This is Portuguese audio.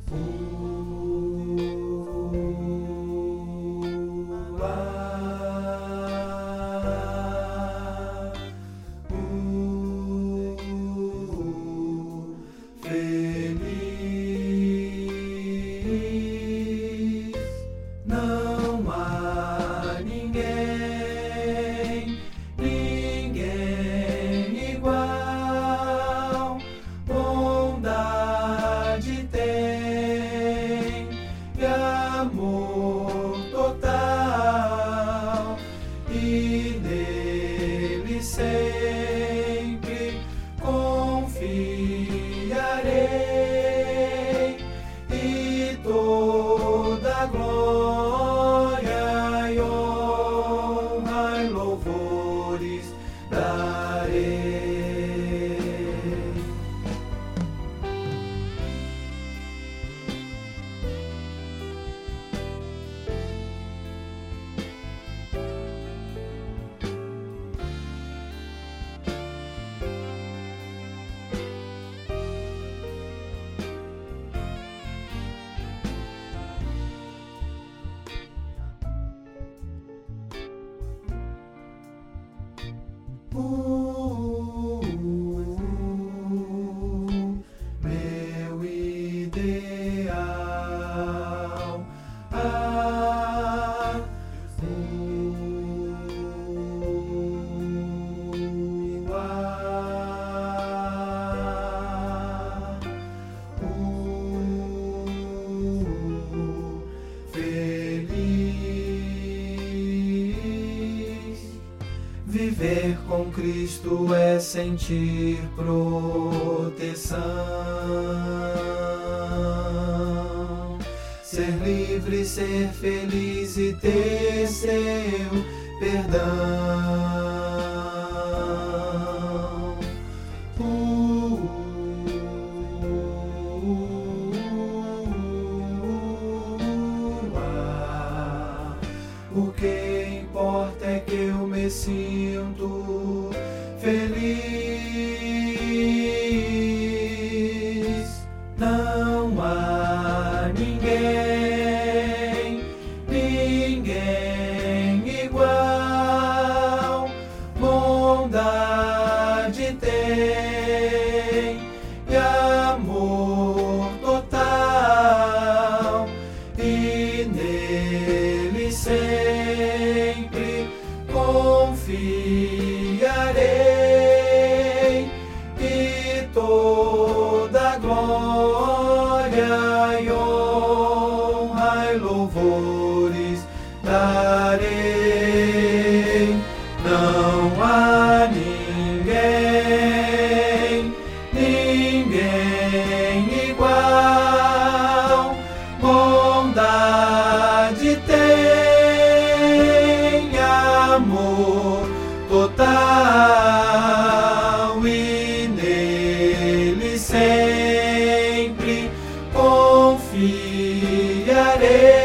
Não há ninguém igual. Bondade tem e amor total, e nele sempre confiarei, e toda glória e honra e louvores darei. Meu ideal, feliz. Viver com Cristo é sentir proteção, ser livre, ser feliz e ter seu perdão. O que importa é que eu me sinto feliz. Não há ninguém igual. Bondade tem e amor total, e nele sempre confiarei, e toda glória e honra e louvores darei. Não há ninguém igual. Bondade tem, amor total, e nele sempre confiarei.